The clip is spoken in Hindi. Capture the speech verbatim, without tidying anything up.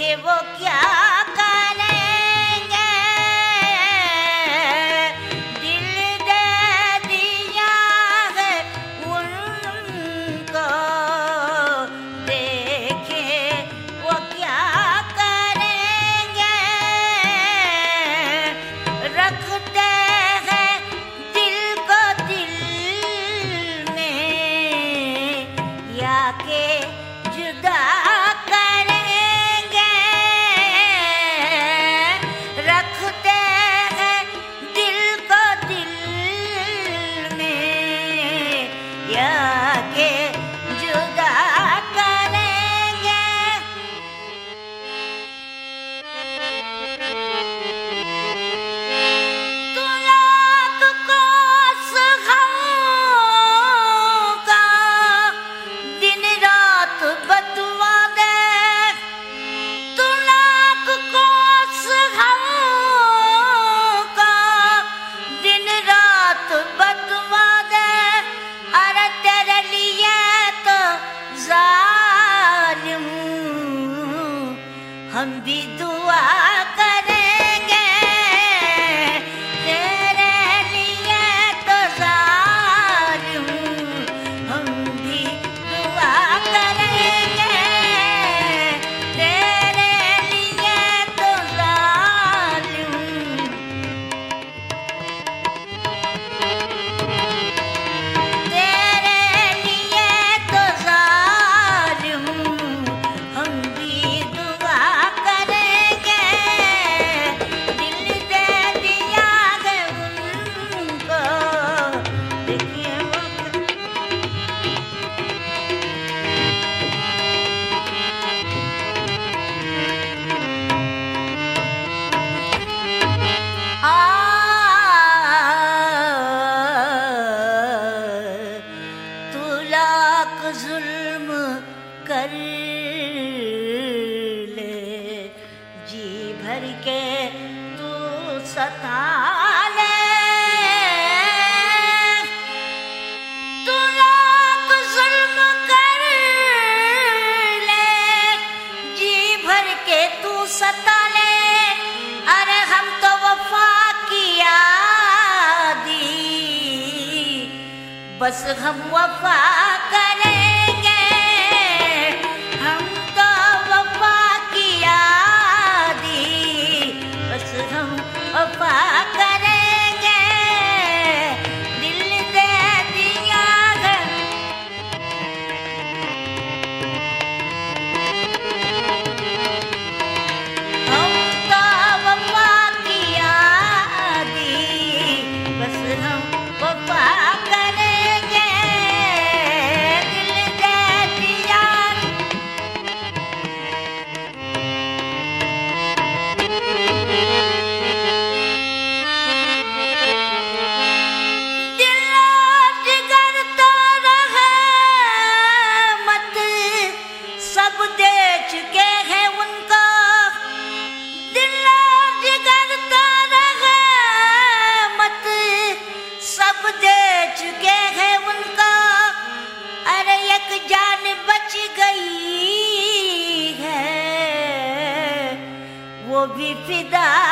कि वो क्या करेंगे, दिल दे दिया है उनको, देखे वो क्या करेंगे, रखते हैं दिल को दिल में या के जुदा करेंगे, रखते हैं दिल को दिल में या के जुदा करेंगे। तू लाख कोस गमों का दिन रात बदुआ दे, तू लाख कोस गमों का दिन रात बदुआ दे, अरे तेरे लिए तो जालिम हम भी दुआ करेंगे, तेरे लिए तो जालिम हम भी दुआ करेंगे, तेरे लिए तो जालिम, तेरे लिए तो जालिम हम भी दुआ करेंगे, दिल दे दिया है उनको, देखिए वो आ तू लाख जुल्म कर ले, जी भर के तू सता ले, तू लाख जुल्म कर ले, जी भर के तू सता ले, अरे हम तो वफा की यादी, बस हम वफा करेंगे, हम तो वफा की यादी, बस हम वफा करेंगे, दिल दे दिया है हम तो वफा की यादी, बस हम वफा करेंगे, दिल दे दिया। दिल जिगर तो रहे मत सब दे चुके हैं उनको, दिल जिगर तो रहे मत सब दे चुके हैं उनको, अरे एक जान बच गई है वो भी फिदा